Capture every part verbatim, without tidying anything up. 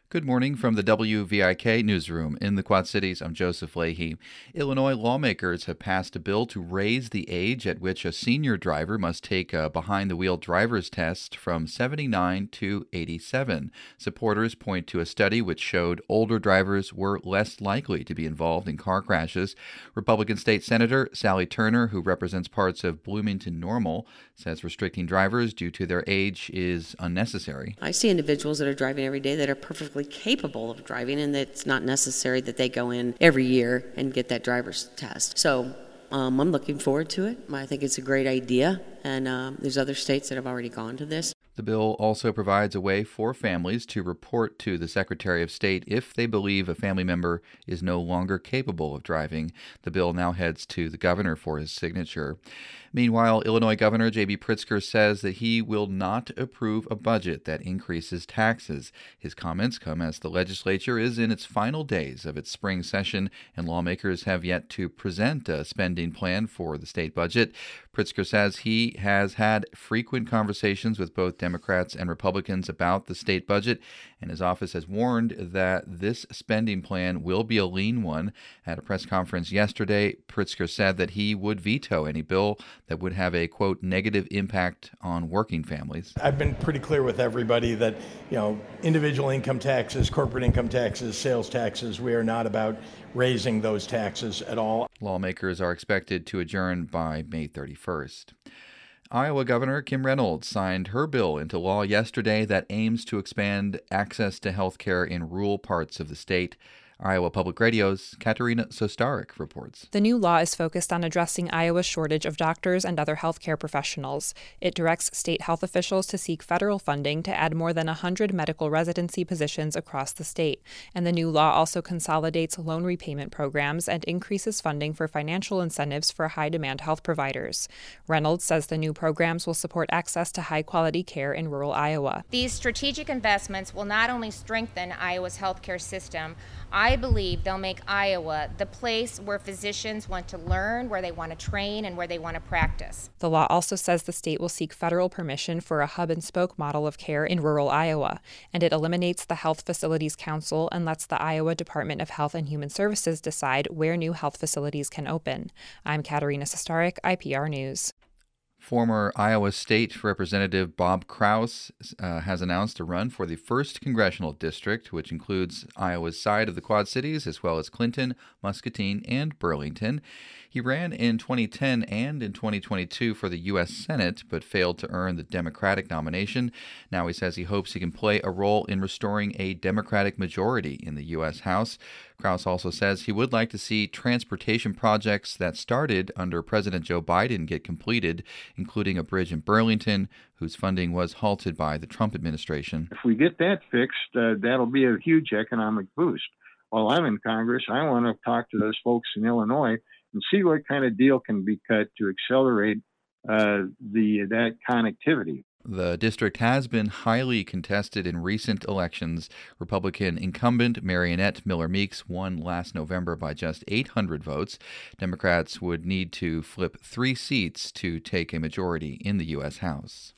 Good morning from the W V I K newsroom in the Quad Cities. I'm Joseph Leahy. Illinois lawmakers have passed a bill to raise the age at which a senior driver must take a behind-the-wheel driver's test from seventy-nine to eighty-seven. Supporters point to a study which showed older drivers were less likely to be involved in car crashes. Republican State Senator Sally Turner, who represents parts of Bloomington-Normal, says restricting drivers due to their age is unnecessary. I see individuals that are driving every day that are perfectly capable of driving, and it's not necessary that they go in every year and get that driver's test. So um, I'm looking forward to it. I think it's a great idea, and um, there's other states that have already gone to this. The bill also provides a way for families to report to the Secretary of State if they believe a family member is no longer capable of driving. The bill now heads to the governor for his signature. Meanwhile, Illinois Governor J B Pritzker says that he will not approve a budget that increases taxes. His comments come as the legislature is in its final days of its spring session, and lawmakers have yet to present a spending plan for the state budget. Pritzker says he has had frequent conversations with both Democrats and Republicans about the state budget, and his office has warned that this spending plan will be a lean one. At a press conference yesterday, Pritzker said that he would veto any bill that would have a, quote, negative impact on working families. I've been pretty clear with everybody that, you know, individual income taxes, corporate income taxes, sales taxes, we are not about raising those taxes at all. Lawmakers are expected to adjourn by May thirty-first. Iowa Governor Kim Reynolds signed her bill into law yesterday that aims to expand access to health care in rural parts of the state. Iowa Public Radio's Katerina Sostarek reports. The new law is focused on addressing Iowa's shortage of doctors and other healthcare professionals. It directs state health officials to seek federal funding to add more than one hundred medical residency positions across the state. And the new law also consolidates loan repayment programs and increases funding for financial incentives for high-demand health providers. Reynolds says the new programs will support access to high-quality care in rural Iowa. These strategic investments will not only strengthen Iowa's healthcare system, I believe they'll make Iowa the place where physicians want to learn, where they want to train, and where they want to practice. The law also says the state will seek federal permission for a hub-and-spoke model of care in rural Iowa, and it eliminates the Health Facilities Council and lets the Iowa Department of Health and Human Services decide where new health facilities can open. I'm Katerina Sostarek, I P R News. Former Iowa State Representative Bob Kraus uh, has announced a run for the first congressional district, which includes Iowa's side of the Quad Cities, as well as Clinton, Muscatine, and Burlington. He ran in twenty ten and in twenty twenty-two for the U S Senate, but failed to earn the Democratic nomination. Now he says he hopes he can play a role in restoring a Democratic majority in the U S House. Kraus also says he would like to see transportation projects that started under President Joe Biden get completed, including a bridge in Burlington, whose funding was halted by the Trump administration. If we get that fixed, uh, that'll be a huge economic boost. While I'm in Congress, I want to talk to those folks in Illinois and see what kind of deal can be cut to accelerate uh, the that connectivity. The district has been highly contested in recent elections. Republican incumbent Mariannette Miller Meeks won last November by just eight hundred votes. Democrats would need to flip three seats to take a majority in the U S House.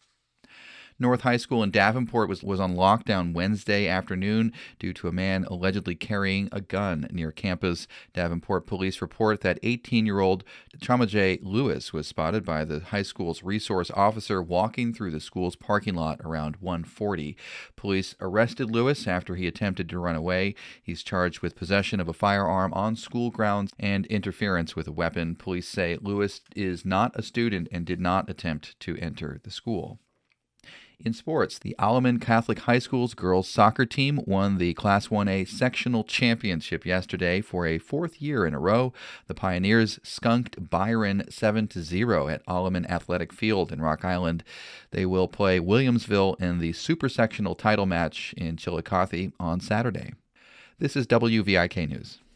North High School in Davenport was, was on lockdown Wednesday afternoon due to a man allegedly carrying a gun near campus. Davenport police report that eighteen-year-old Chamaje Lewis was spotted by the high school's resource officer walking through the school's parking lot around one forty. Police arrested Lewis after he attempted to run away. He's charged with possession of a firearm on school grounds and interference with a weapon. Police say Lewis is not a student and did not attempt to enter the school. In sports, the Alleman Catholic High School's girls soccer team won the Class one A sectional championship yesterday for a fourth year in a row. The Pioneers skunked Byron seven to zero at Alleman Athletic Field in Rock Island. They will play Williamsville in the super sectional title match in Chillicothe on Saturday. This is W V I K News.